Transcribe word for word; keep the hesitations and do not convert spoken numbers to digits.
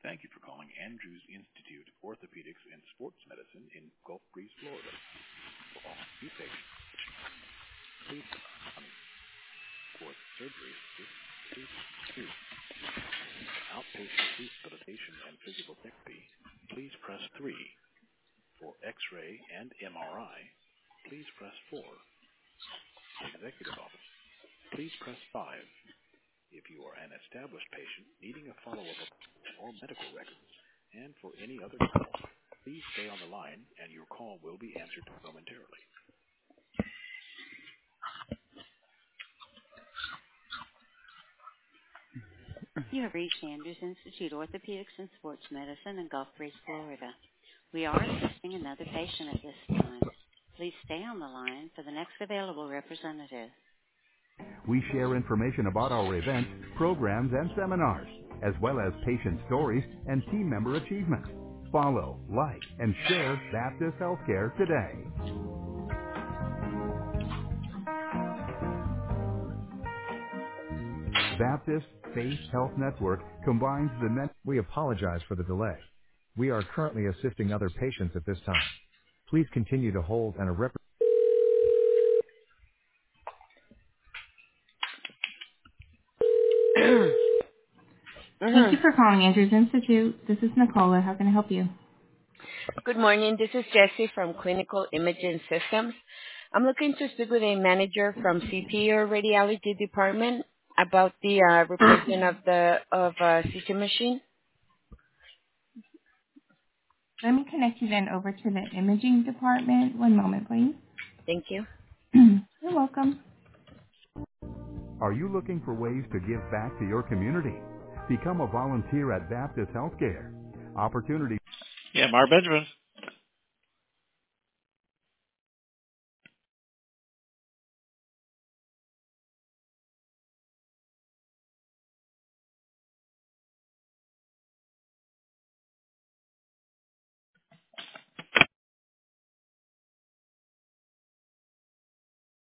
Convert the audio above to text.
Thank you for calling Andrews Institute of Orthopedics and Sports Medicine in Gulf Breeze, Florida. For all new patients, please one. For surgery, please two. For outpatient rehabilitation and physical therapy, please press three. For X-ray and M R I, please press four. For executive office, please press five. If you are an established patient needing a follow-up or medical records, and for any other call, please stay on the line and your call will be answered momentarily. You have reached Andrews Institute Orthopedics and Sports Medicine in Gulf Breeze, Florida. We are assisting another patient at this time. Please stay on the line for the next available representative. We share information about our events, programs, and seminars, as well as patient stories and team member achievements. Follow, like, and share Baptist Healthcare today. Baptist Faith Health Network combines the net. We apologize for the delay. We are currently assisting other patients at this time. Please continue to hold and a rep. Thank you for calling Andrews Institute. This is Nicola. How can I help you? Good morning. This is Jessie from Clinical Imaging Systems. I'm looking to speak with a manager from C T or Radiology Department about the uh, replacement of the of uh, C T machine. Let me connect you then over to the imaging department. One moment, please. Thank you. You're welcome. Are you looking for ways to give back to your community? Become a volunteer at Baptist Healthcare. Opportunity. Yeah, Mar Benjamin.